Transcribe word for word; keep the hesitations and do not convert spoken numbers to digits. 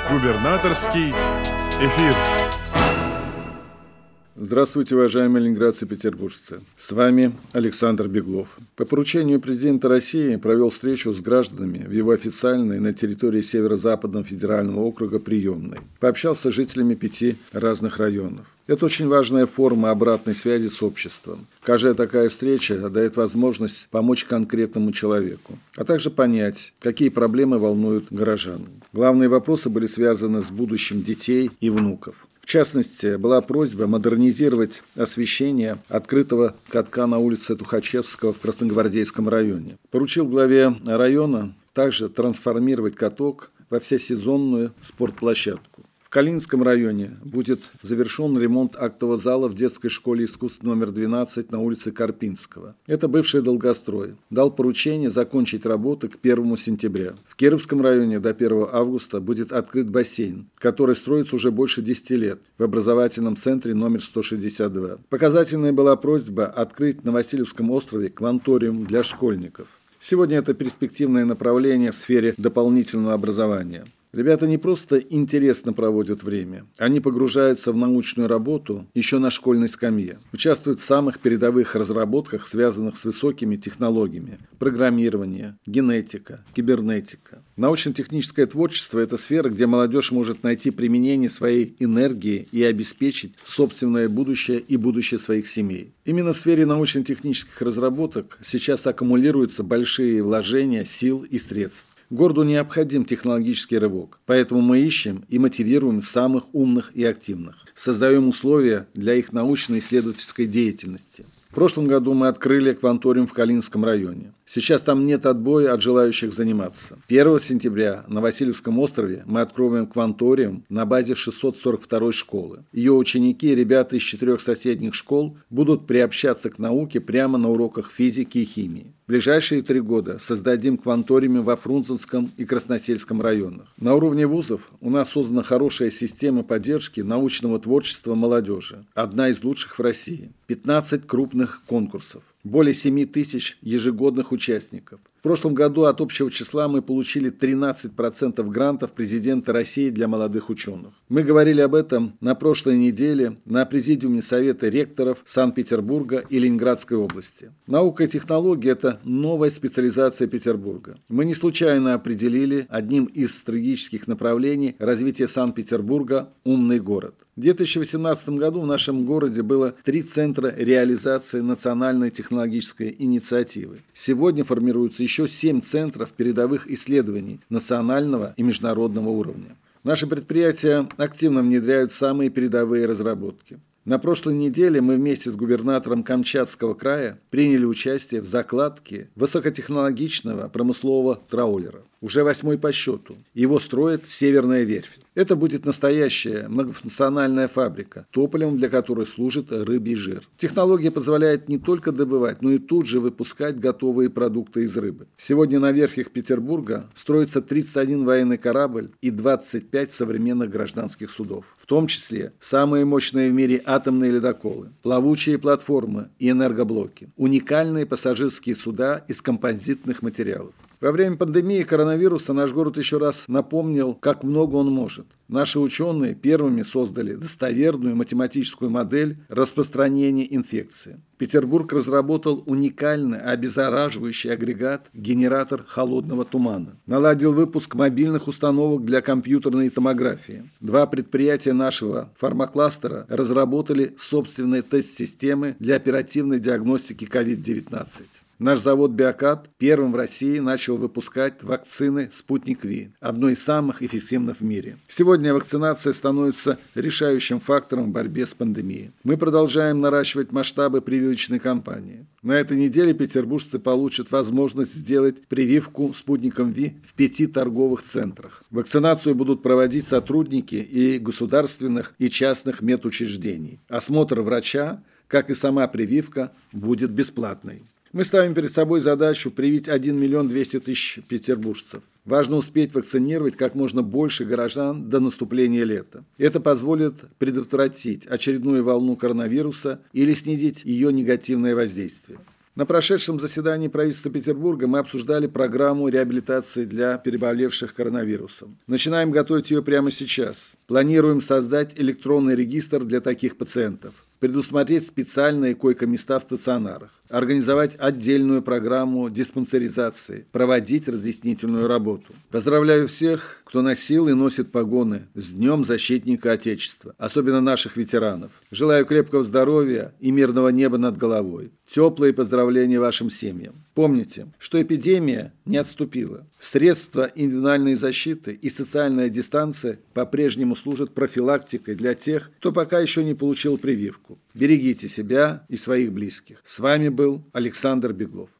Губернаторский эфир. Здравствуйте, уважаемые ленинградцы и петербуржцы. С вами Александр Беглов. По поручению президента России провел встречу с гражданами в его официальной на территории Северо-Западного федерального округа приемной. Пообщался с жителями пяти разных районов. Это очень важная форма обратной связи с обществом. Каждая такая встреча дает возможность помочь конкретному человеку, а также понять, какие проблемы волнуют горожан. Главные вопросы были связаны с будущим детей и внуков. В частности, была просьба модернизировать освещение открытого катка на улице Тухачевского в Красногвардейском районе. Поручил главе района также трансформировать каток во всесезонную спортплощадку. В Калининском районе будет завершен ремонт актового зала в детской школе искусств номер двенадцать на улице Карпинского. Это бывший долгострой. Дал поручение закончить работы к первому сентября. В Кировском районе до первого августа будет открыт бассейн, который строится уже больше десяти лет в образовательном центре номер сто шестьдесят два. Показательная была просьба открыть на Васильевском острове кванториум для школьников. Сегодня это перспективное направление в сфере дополнительного образования. Ребята не просто интересно проводят время, они погружаются в научную работу еще на школьной скамье, участвуют в самых передовых разработках, связанных с высокими технологиями: программирование, генетика, кибернетика. Научно-техническое творчество – это сфера, где молодежь может найти применение своей энергии и обеспечить собственное будущее и будущее своих семей. Именно в сфере научно-технических разработок сейчас аккумулируются большие вложения сил и средств. Городу необходим технологический рывок, поэтому мы ищем и мотивируем самых умных и активных. Создаем условия для их научно-исследовательской деятельности. В прошлом году мы открыли кванториум в Калининском районе. Сейчас там нет отбоя от желающих заниматься. первого сентября на Васильевском острове мы откроем кванториум на базе шестьсот сорок второй школы. Ее ученики и ребята из четырех соседних школ будут приобщаться к науке прямо на уроках физики и химии. В ближайшие три года создадим кванториумы во Фрунзенском и Красносельском районах. На уровне вузов у нас создана хорошая система поддержки научного творчества молодежи. Одна из лучших в России. пятнадцать крупных конкурсов. Более семи тысяч ежегодных участников. В прошлом году от общего числа мы получили тринадцать процентов грантов президента России для молодых ученых. Мы говорили об этом на прошлой неделе на Президиуме Совета ректоров Санкт-Петербурга и Ленинградской области. Наука и технологии – это новая специализация Петербурга. Мы не случайно определили одним из стратегических направлений развития Санкт-Петербурга «Умный город». В две тысячи восемнадцатом году в нашем городе было три центра реализации национальной технологической инициативы. Сегодня формируются еще семь центров передовых исследований национального и международного уровня. Наши предприятия активно внедряют самые передовые разработки. На прошлой неделе мы вместе с губернатором Камчатского края приняли участие в закладке высокотехнологичного промыслового траулера. Уже восьмой по счету. Его строит Северная верфь. Это будет настоящая многофункциональная фабрика, топливом для которой служит рыбий жир. Технология позволяет не только добывать, но и тут же выпускать готовые продукты из рыбы. Сегодня на верфях Петербурга строится тридцать один военный корабль и двадцать пять современных гражданских судов. В том числе самые мощные в мире атомные ледоколы, плавучие платформы и энергоблоки, уникальные пассажирские суда из композитных материалов. Во время пандемии коронавируса наш город еще раз напомнил, как много он может. Наши ученые первыми создали достоверную математическую модель распространения инфекции. Петербург разработал уникальный обеззараживающий агрегат генератор холодного тумана. Наладил выпуск мобильных установок для компьютерной томографии. Два предприятия нашего фармакластера разработали собственные тест-системы для оперативной диагностики ковид девятнадцать. Наш завод «Биокат» первым в России начал выпускать вакцины «Спутник Ви», одной из самых эффективных в мире. Сегодня вакцинация становится решающим фактором в борьбе с пандемией. Мы продолжаем наращивать масштабы прививочной кампании. На этой неделе петербуржцы получат возможность сделать прививку «Спутником Ви» в пяти торговых центрах. Вакцинацию будут проводить сотрудники и государственных, и частных медучреждений. Осмотр врача, как и сама прививка, будет бесплатной. Мы ставим перед собой задачу привить один миллион двести тысяч петербуржцев. Важно успеть вакцинировать как можно больше горожан до наступления лета. Это позволит предотвратить очередную волну коронавируса или снизить ее негативное воздействие. На прошедшем заседании правительства Петербурга мы обсуждали программу реабилитации для переболевших коронавирусом. Начинаем готовить ее прямо сейчас. Планируем создать электронный регистр для таких пациентов, предусмотреть специальные койко-места в стационарах, организовать отдельную программу диспансеризации, проводить разъяснительную работу. Поздравляю всех, кто носил и носит погоны с Днем Защитника Отечества, особенно наших ветеранов. Желаю крепкого здоровья и мирного неба над головой. Теплые поздравления вашим семьям. Помните, что эпидемия не отступила. Средства индивидуальной защиты и социальная дистанция по-прежнему служат профилактикой для тех, кто пока еще не получил прививку. Берегите себя и своих близких. С вами был Александр Беглов.